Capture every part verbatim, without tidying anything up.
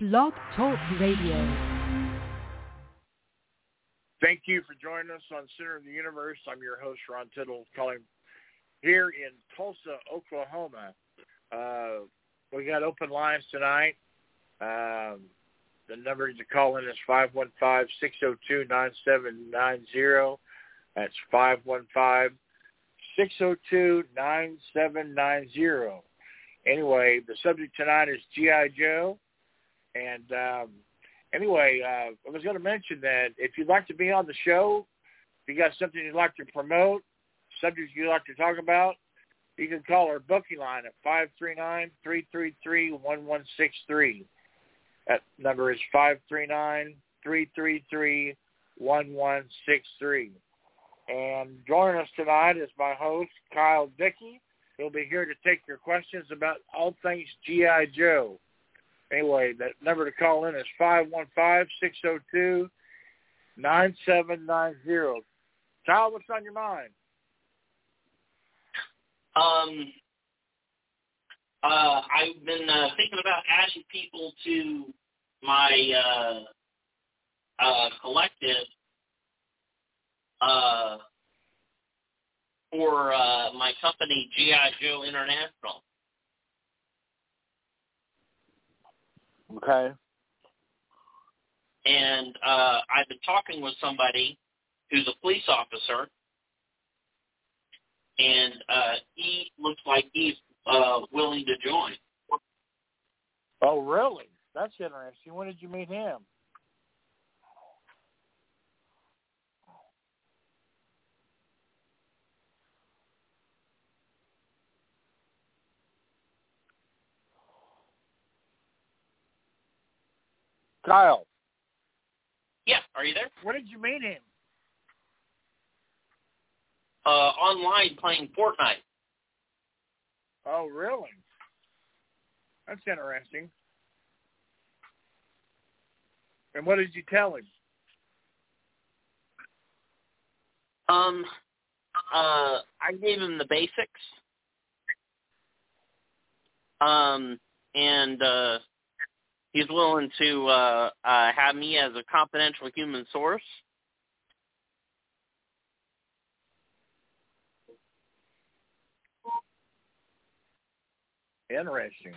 Blog Talk Radio. Thank you for joining us on Center of the Universe. I'm your host, Ron Tittle, calling here in Tulsa, Oklahoma. Uh, we got open lines tonight. Um, the number to call in is five one five, six oh two, nine seven nine zero. That's five one five, six oh two, nine seven nine zero. Anyway, the subject tonight is G I. Joe. And um, anyway, uh, I was going to mention that if you'd like to be on the show, if you got something you'd like to promote, subjects you'd like to talk about, you can call our booking line at five three nine, three three three, one one six three. That number is five three nine, three three three, one one six three. And joining us tonight is my host, Kyle Dickey. He'll be here to take your questions about all things G I. Joe. Anyway, that number to call in is five one five, six oh two, nine seven nine zero. Kyle, what's on your mind? Um, uh, I've been uh, thinking about adding people to my uh, uh, collective uh, for uh, my company, G I. Joe International. Okay. And uh, I've been talking with somebody who's a police officer, and uh, he looks like he's uh, willing to join. Oh, really? That's interesting. When did you meet him? Kyle. Yeah, are you there? When did you meet him? Uh, online playing Fortnite. Oh, really? That's interesting. And what did you tell him? Um, uh, I gave him the basics. Um, and uh, he's willing to uh, uh, have me as a confidential human source. Interesting.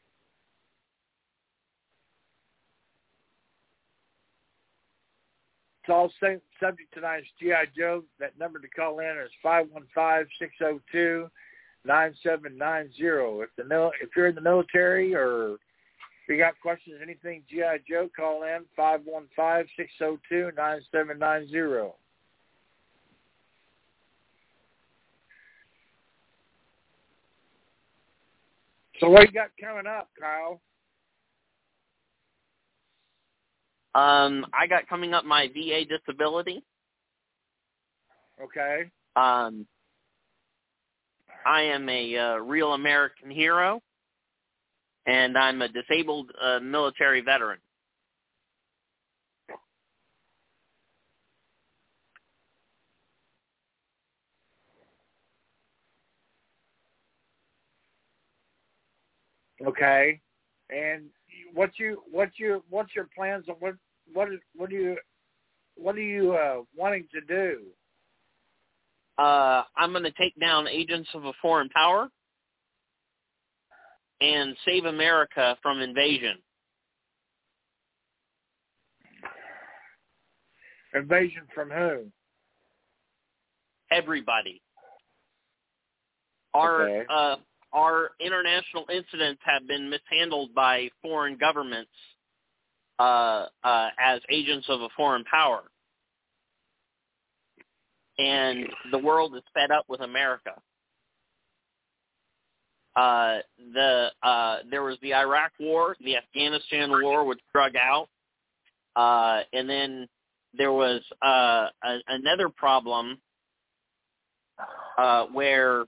It's all same subject tonight is G I. Joe. That number to call in is five one five, six oh two, nine seven nine zero. If the mil- if you're in the military or if you got questions, anything G I. Joe, call in five one five, six oh two, nine seven nine zero. So what you got coming up, Kyle? Um, I got coming up my V A disability. Okay. Um, I am a uh, real American hero, and I'm a disabled uh, military veteran. Okay. And what you what you what's your plans on what what is what do you what are you uh, wanting to do? Uh, I'm going to take down agents of a foreign power and save America from invasion. Invasion from who? Everybody. Our okay. uh, our international incidents have been mishandled by foreign governments uh, uh, as agents of a foreign power. And the world is fed up with America. Uh, the uh, there was the Iraq War, the Afghanistan War, which drug out, uh, and then there was uh, a, another problem uh, where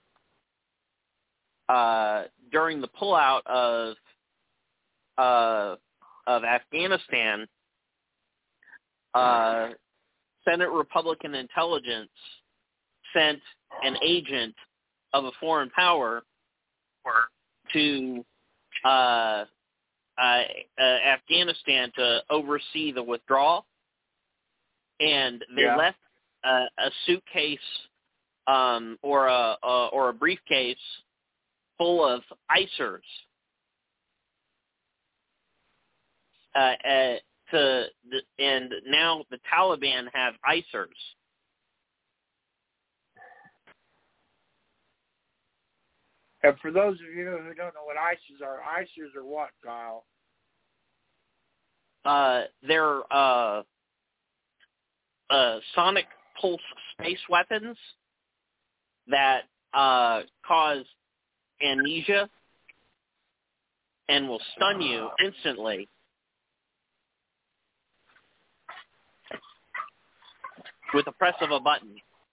uh, during the pullout of uh, of Afghanistan, uh, Senate Republican intelligence sent an agent of a foreign power to uh, uh, uh, Afghanistan to oversee the withdrawal, and they Yeah. left uh, a suitcase um, or a, a or a briefcase full of icers uh, uh, to the, and now the Taliban have icers. And for those of you who don't know what icers are, icers are what, Kyle? Uh, they're uh, uh, sonic pulse space weapons that uh, cause amnesia and will stun you instantly with the press of a button.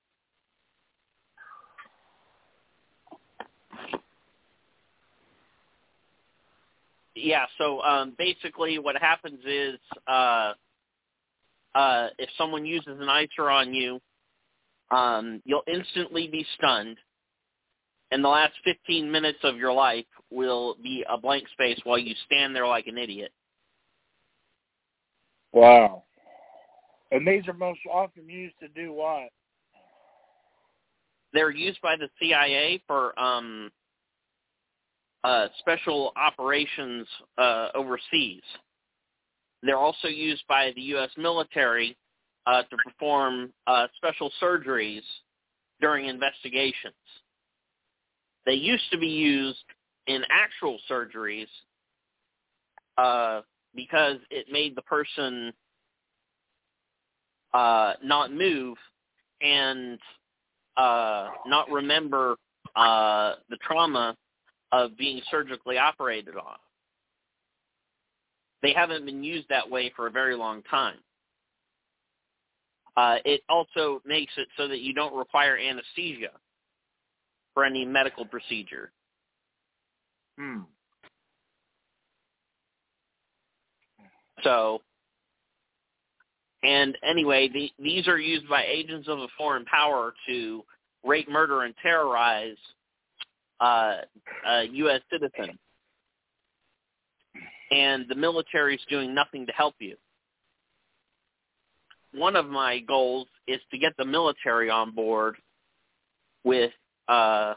Yeah, so um, basically what happens is uh, uh, if someone uses an icer on you, um, you'll instantly be stunned, and the last fifteen minutes of your life will be a blank space while you stand there like an idiot. Wow. And these are most often used to do what? They're used by the C I A for um, uh, special operations uh, overseas. They're also used by the U S military uh, to perform uh, special surgeries during investigations. They used to be used in actual surgeries uh, because it made the person uh, not move and uh, not remember uh, the trauma of being surgically operated on. They haven't been used that way for a very long time. Uh, it also makes it so that you don't require anesthesia for any medical procedure. Hmm. So, and anyway, the, these are used by agents of a foreign power to rape, murder, and terrorize uh, a U S citizen. And the military is doing nothing to help you. One of my goals is to get the military on board with uh,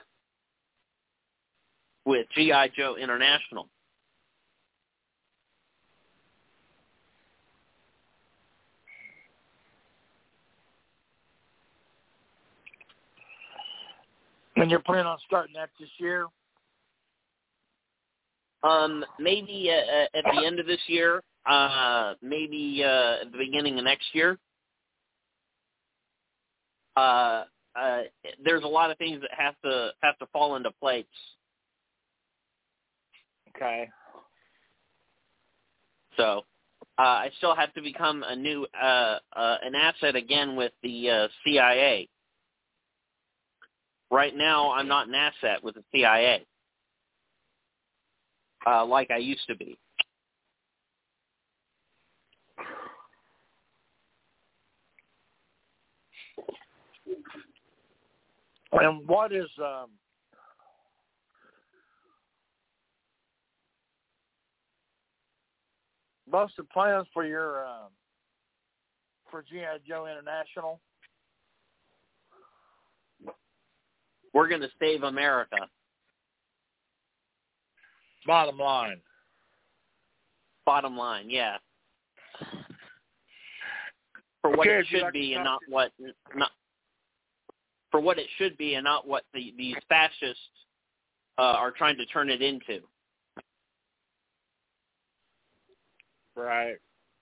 with G I. Joe International. And you're planning on starting that this year? Um, maybe uh, at the end of this year, uh, maybe uh, at the beginning of next year. Uh, uh, there's a lot of things that have to have to fall into place. Okay. So uh, I still have to become a new uh, uh, an asset again with the uh, C I A. Right now, I'm not an asset with the C I A uh, like I used to be. And what is um, what's the plans for your uh, for G I. Joe International? We're going to save America. Bottom line. Bottom line, yeah. For what Okay, it should like be and to- not what not for what it should be and not what the, these fascists uh, are trying to turn it into. Right.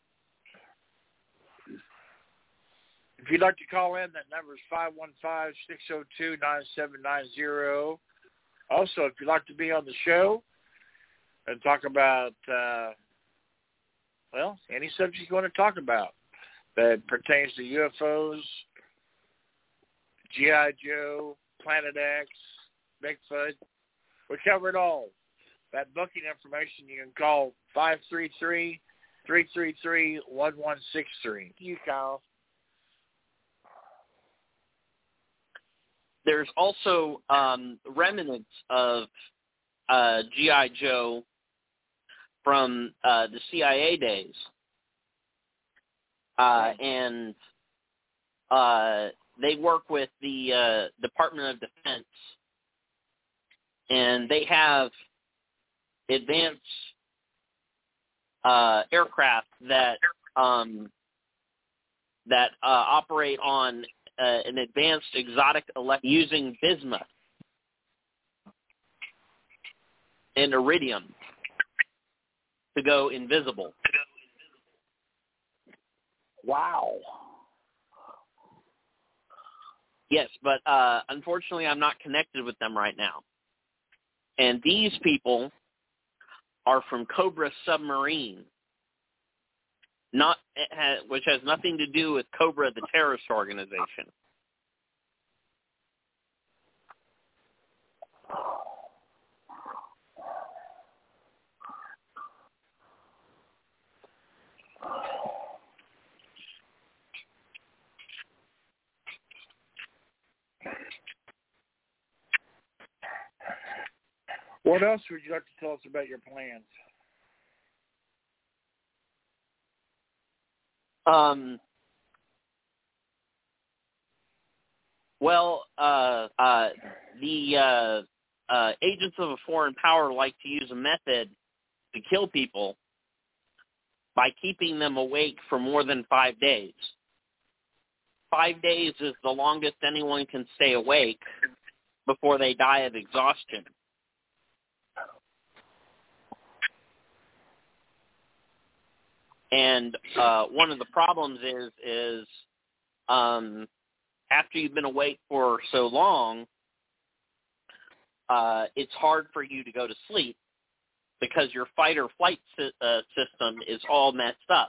If you'd like to call in, that number is five one five, six oh two, nine seven nine zero. Also, if you'd like to be on the show and talk about, uh, well, any subject you want to talk about that pertains to U F Os, G I. Joe, Planet X, Bigfoot, we cover it all. That booking information, you can call five three three, three three three, one one six three. You, Kyle. There's also um, remnants of uh, G I. Joe from uh, the C I A days. Uh, and uh, they work with the uh, Department of Defense, and they have advanced uh, aircraft that um, that uh, operate on uh, an advanced exotic elect using bismuth and iridium to go invisible. Wow. Yes, but uh, unfortunately I'm not connected with them right now. And these people are from Cobra Submarine, not which has nothing to do with Cobra, the terrorist organization. What else would you like to tell us about your plans? Um. Well, uh, uh, the uh, uh, agents of a foreign power like to use a method to kill people by keeping them awake for more than five days. Five days is the longest anyone can stay awake before they die of exhaustion. And uh, one of the problems is, is um, after you've been awake for so long, uh, it's hard for you to go to sleep because your fight or flight si- uh, system is all messed up.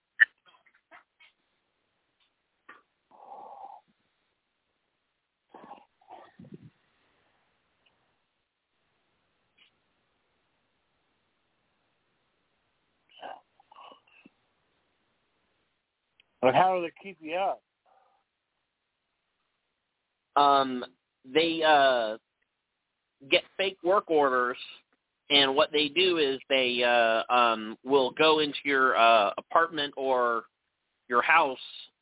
But how do they keep you up? Um, they uh, get fake work orders, and what they do is they uh, um, will go into your uh, apartment or your house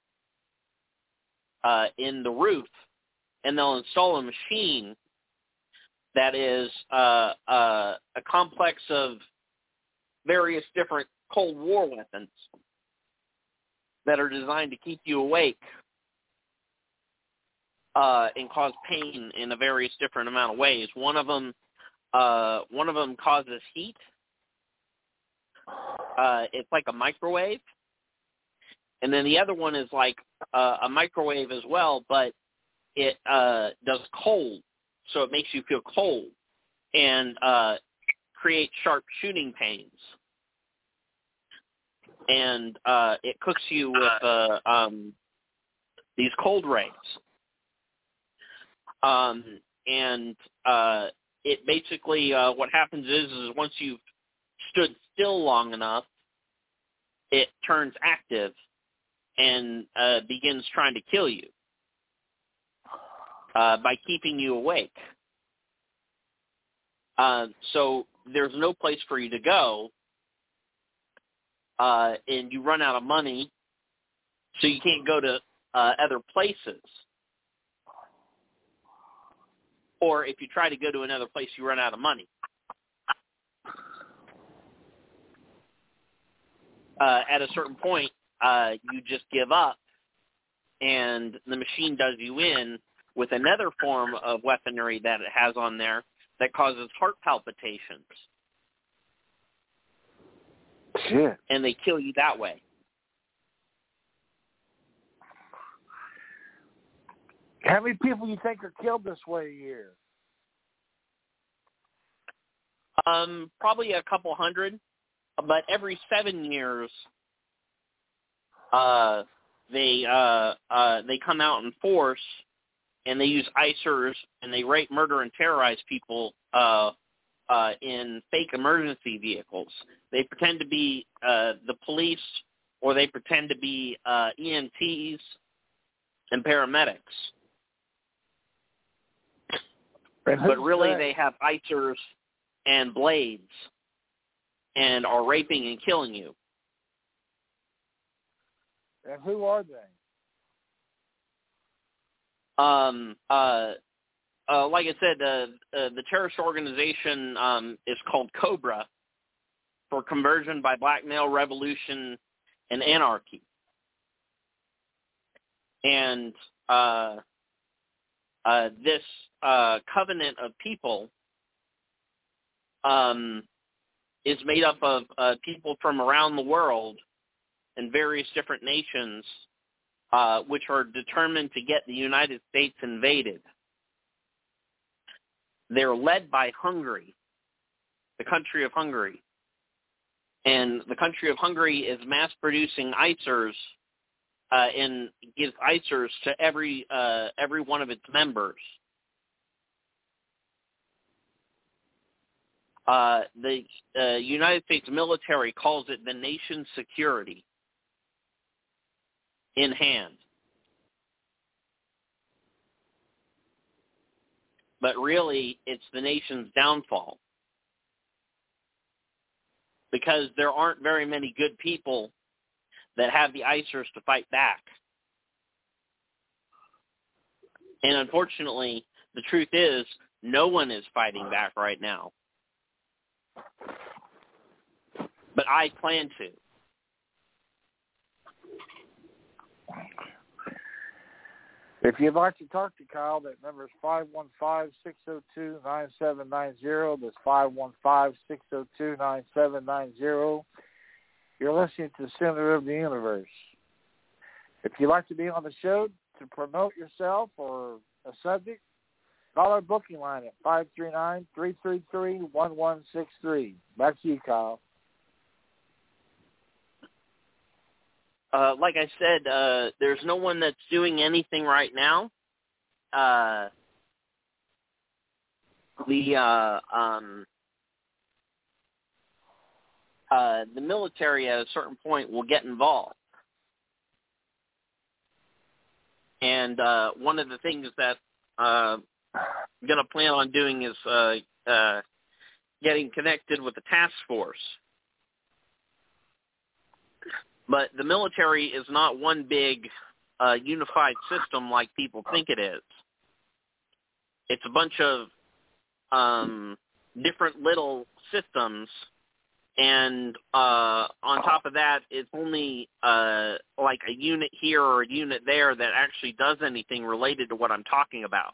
uh, in the roof, and they'll install a machine that is uh, uh, a complex of various different Cold War weapons that are designed to keep you awake uh, and cause pain in a various different amount of ways. One of them, uh, one of them causes heat. Uh, it's like a microwave, and then the other one is like uh, a microwave as well, but it uh, does cold, so it makes you feel cold and uh, create sharp shooting pains. And uh, it cooks you with uh, um, these cold rays. Um, and uh, it basically, uh, what happens is, is once you've stood still long enough, it turns active and uh, begins trying to kill you uh, by keeping you awake. Uh, so there's no place for you to go. Uh, and you run out of money, so you can't go to uh, other places. Or if you try to go to another place, you run out of money. Uh, at a certain point, uh, you just give up, and the machine does you in with another form of weaponry that it has on there that causes heart palpitations. Shit. And they kill you that way. How many people you think are killed this way a year? Um, probably a couple hundred, but every seven years, uh, they uh, uh, they come out in force, and they use icers, and they rape, murder, and terrorize people uh, uh, in fake emergency vehicles. They pretend to be uh, the police, or they pretend to be uh, E M Ts and paramedics. And but really that? They have icers and blades and are raping and killing you. And who are they? Um, uh, uh, like I said, uh, uh, the terrorist organization um, is called COBRA, for Conversion by Blackmail, Revolution, and Anarchy. And uh, uh, this uh, covenant of people um, is made up of uh, people from around the world and various different nations, uh, which are determined to get the United States invaded. They're led by Hungary, the country of Hungary. And the country of Hungary is mass-producing I C E Rs uh, and gives I C E Rs to every uh, every one of its members. Uh, the uh, United States military calls it the nation's security in hand. But really, it's the nation's downfall. Because there aren't very many good people that have the I C E Rs to fight back. And unfortunately, the truth is, no one is fighting back right now. But I plan to. If you'd like to talk to Kyle, that number is five one five, six oh two, nine seven nine zero. That's five one five, six oh two, nine seven nine zero. You're listening to the Center of the Universe. If you'd like to be on the show to promote yourself or a subject, call our booking line at five three nine, three three three, one one six three. Back to you, Kyle. Uh, like I said, uh, there's no one that's doing anything right now. Uh, the uh, um, uh, the military at a certain point will get involved. And uh, one of the things that uh, I'm going to plan on doing is uh, uh, getting connected with the task force. But the military is not one big uh, unified system like people think it is. It's a bunch of um, different little systems, and uh, on top of that, it's only uh, like a unit here or a unit there that actually does anything related to what I'm talking about.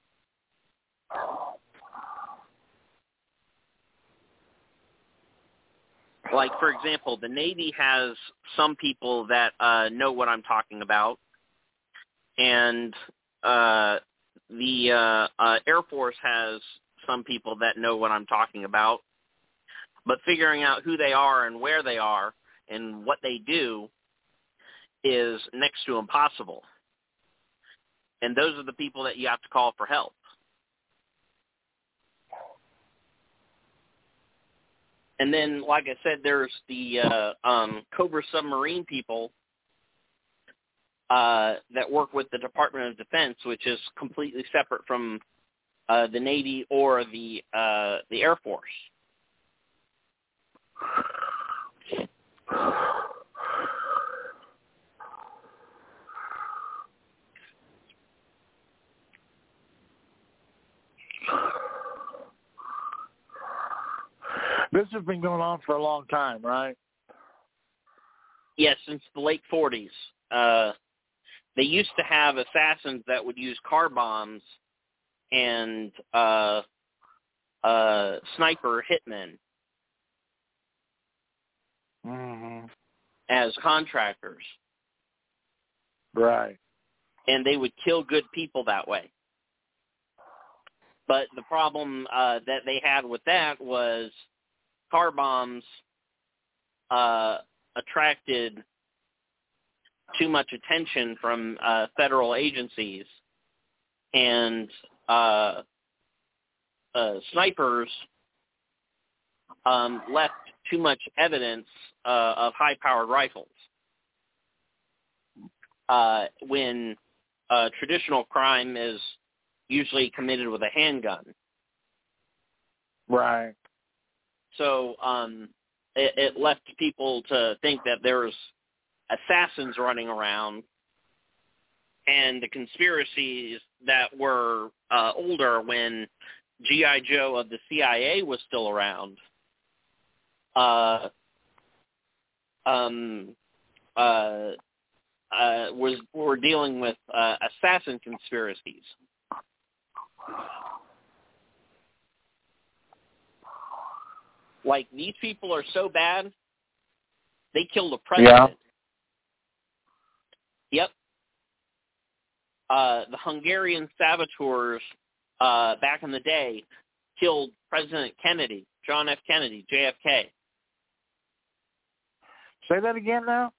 Like, for example, the Navy has some people that uh, know what I'm talking about, and uh, the uh, uh, Air Force has some people that know what I'm talking about. But figuring out who they are and where they are and what they do is next to impossible. And those are the people that you have to call for help. And then, like I said, there's the uh, um, Cobra submarine people uh, that work with the Department of Defense, which is completely separate from uh, the Navy or the uh, the Air Force. This has been going on for a long time, right? Yes, since the late forties. Uh, they used to have assassins that would use car bombs and uh, uh, sniper hitmen mm-hmm. as contractors. Right. And they would kill good people that way. But the problem uh, that they had with that was car bombs uh, attracted too much attention from uh, federal agencies, and uh, uh, snipers um, left too much evidence uh, of high-powered rifles. Uh, when uh, traditional crime is usually committed with a handgun. Right. So um, it, it left people to think that there's assassins running around, and the conspiracies that were uh, older when G I. Joe of the C I A was still around, uh, um, uh, uh, was were dealing with uh, assassin conspiracies. Like, these people are so bad, they killed a president. Yeah. Yep. Uh, the Hungarian saboteurs uh, back in the day killed President Kennedy, John F. Kennedy, J F K. Say that again now?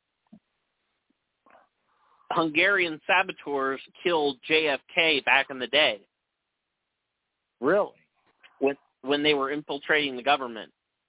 Hungarian saboteurs killed J F K back in the day. Really? When, when they were infiltrating the government.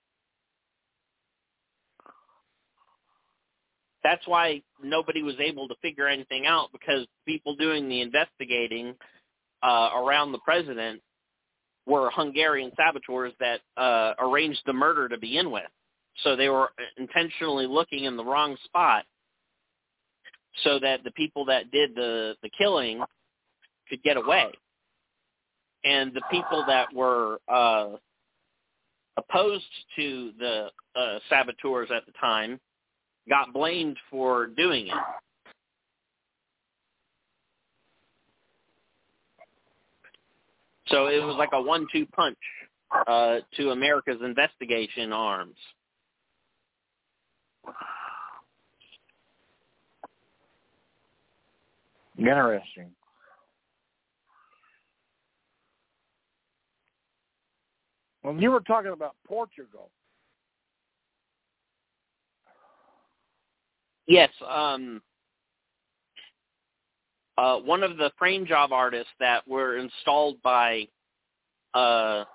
That's why nobody was able to figure anything out, because people doing the investigating uh, around the president were Hungarian saboteurs that uh, arranged the murder to begin with. So they were intentionally looking in the wrong spot so that the people that did the, the killing could get away. And the people that were uh, opposed to the uh, saboteurs at the time got blamed for doing it. So it was like a one two punch uh, to America's investigation arms. Interesting. Well, you were talking about Portugal. Yes, um, uh, one of the frame job artists that were installed by uh,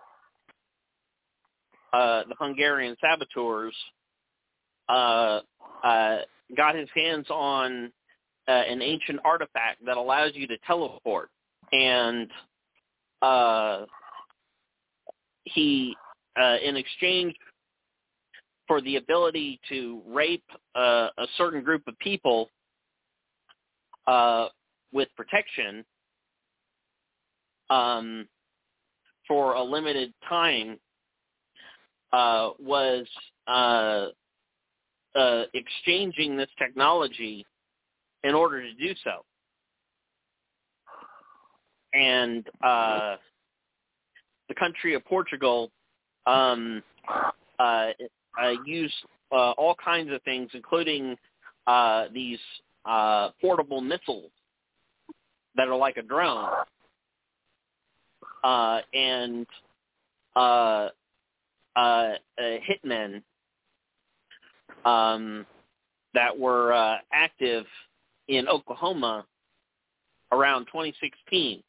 uh, the Hungarian saboteurs uh, uh, got his hands on uh, an ancient artifact that allows you to teleport, and uh, he, uh, in exchange for the ability to rape uh, a certain group of people uh, with protection um, for a limited time, uh, was uh, uh, exchanging this technology in order to do so. And uh, the country of Portugal um, uh, Uh, use uh, all kinds of things, including uh, these uh, portable missiles that are like a drone, uh, and uh, uh, uh, hitmen um, that were uh, active in Oklahoma around twenty sixteen.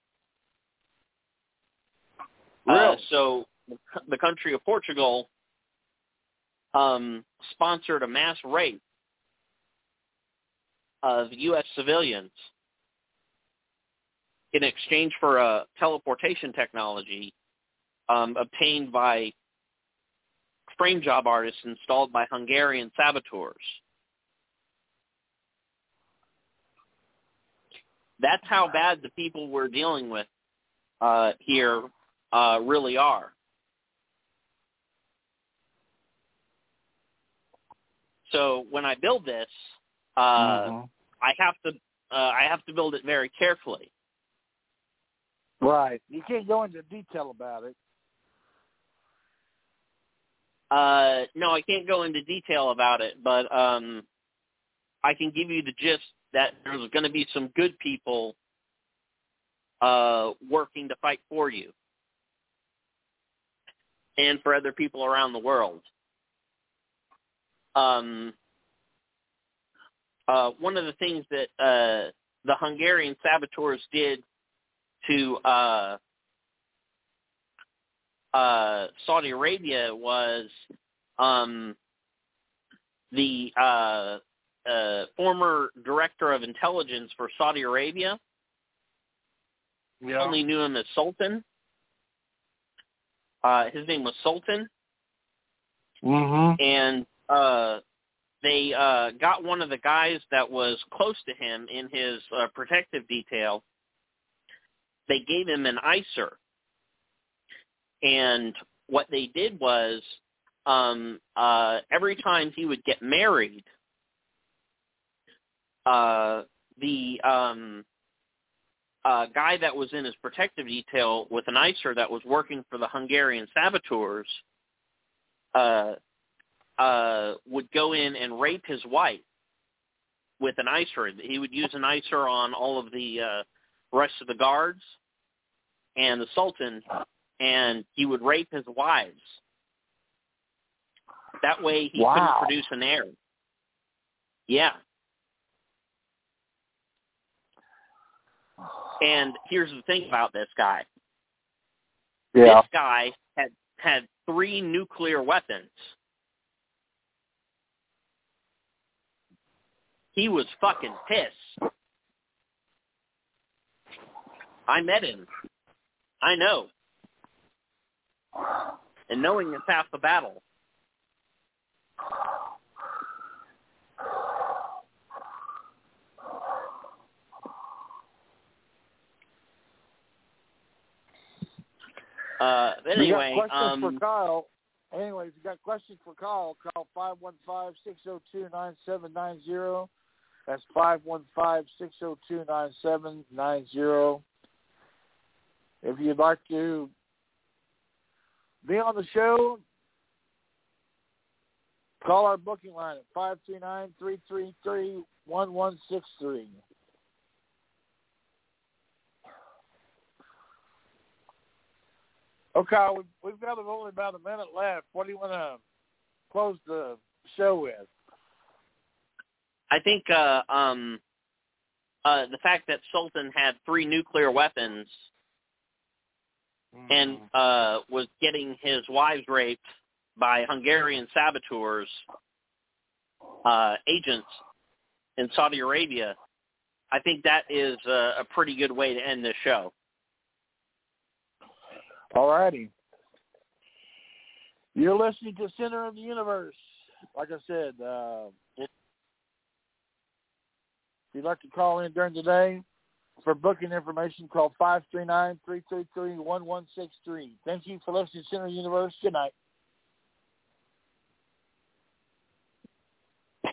Really? Uh, so the country of Portugal Um, sponsored a mass rape of U S civilians in exchange for a teleportation technology um, obtained by frame job artists installed by Hungarian saboteurs. That's how bad the people we're dealing with uh, here uh, really are. So when I build this, uh, mm-hmm. I have to uh, I have to build it very carefully. Right. You can't go into detail about it. Uh, no, I can't go into detail about it, but um, I can give you the gist that there's going to be some good people uh, working to fight for you and for other people around the world. Um, uh, one of the things that uh, the Hungarian saboteurs did to uh, uh, Saudi Arabia was um, the uh, uh, former director of intelligence for Saudi Arabia. We yeah. only knew him as Sultan. Uh, his name was Sultan. Mm-hmm. And uh, they uh, got one of the guys that was close to him in his uh, protective detail. They gave him an icer. And what they did was um, uh, every time he would get married, uh, the um, uh, guy that was in his protective detail with an icer that was working for the Hungarian saboteurs uh, uh, would go in and rape his wife with an icer. He would use an icer on all of the uh, rest of the guards and the Sultan, and he would rape his wives. That way he wow. couldn't produce an heir. Yeah. And here's the thing about this guy. Yeah. This guy had had three nuclear weapons. He was fucking pissed. I met him. I know. And knowing is half the battle. Uh, but anyway, you got questions um, for Kyle. Anyways, you got questions for Kyle, call five one five, six zero two, nine seven nine zero. That's five one five, six zero two, nine seven nine zero. If you'd like to be on the show, call our booking line at five three nine, three three three, one one six three. Okay, we've, we've got only about a minute left. What do you want to close the show with? I think uh, um, uh, the fact that Sultan had three nuclear weapons mm. and uh, was getting his wives raped by Hungarian saboteurs, uh, agents in Saudi Arabia, I think that is a, a pretty good way to end this show. All righty. You're listening to Center of the Universe. Like I said, uh, if you'd like to call in during the day for booking information, call five three nine, three three three, one one six three. Thank you for listening to Center of the Universe. Good night.